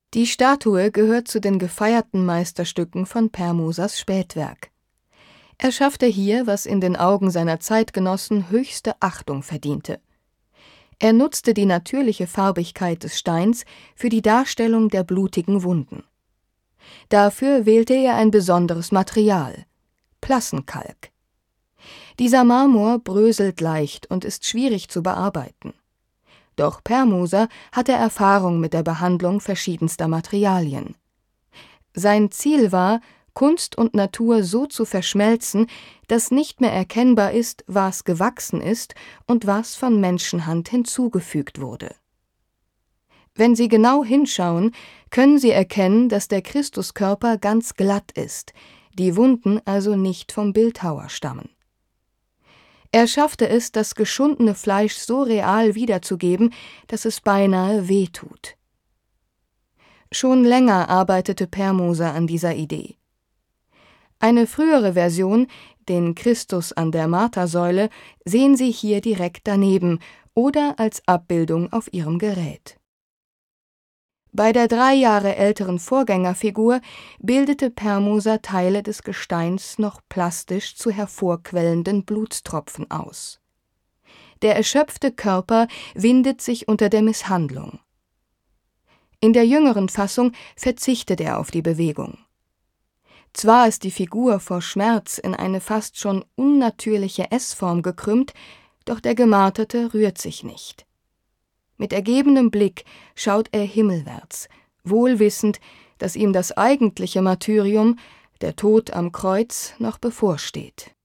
Die Statue gehört zu den gefeierten Meisterstücken von Permosas Spätwerk. Er schaffte hier, was in den Augen seiner Zeitgenossen höchste Achtung verdiente. Er nutzte die natürliche Farbigkeit des Steins für die Darstellung der blutigen Wunden. Dafür wählte er ein besonderes Material: Plassenkalk. Dieser Marmor bröselt leicht und ist schwierig zu bearbeiten. Doch Permoser hatte Erfahrung mit der Behandlung verschiedenster Materialien. Sein Ziel war, Kunst und Natur so zu verschmelzen, dass nicht mehr erkennbar ist, was gewachsen ist und was von Menschenhand hinzugefügt wurde. Wenn Sie genau hinschauen, können Sie erkennen, dass der Christuskörper ganz glatt ist, die Wunden also nicht vom Bildhauer stammen. Er schaffte es, das geschundene Fleisch so real wiederzugeben, dass es beinahe wehtut. Schon länger arbeitete Permoser an dieser Idee. Eine frühere Version, den Christus an der Martersäule, sehen Sie hier direkt daneben oder als Abbildung auf Ihrem Gerät. Bei der 3 Jahre älteren Vorgängerfigur bildete Permoser Teile des Gesteins noch plastisch zu hervorquellenden Blutstropfen aus. Der erschöpfte Körper windet sich unter der Misshandlung. In der jüngeren Fassung verzichtet er auf die Bewegung. Zwar ist die Figur vor Schmerz in eine fast schon unnatürliche S-Form gekrümmt, doch der Gemarterte rührt sich nicht. Mit ergebenem Blick schaut er himmelwärts, wohl wissend, dass ihm das eigentliche Martyrium, der Tod am Kreuz, noch bevorsteht.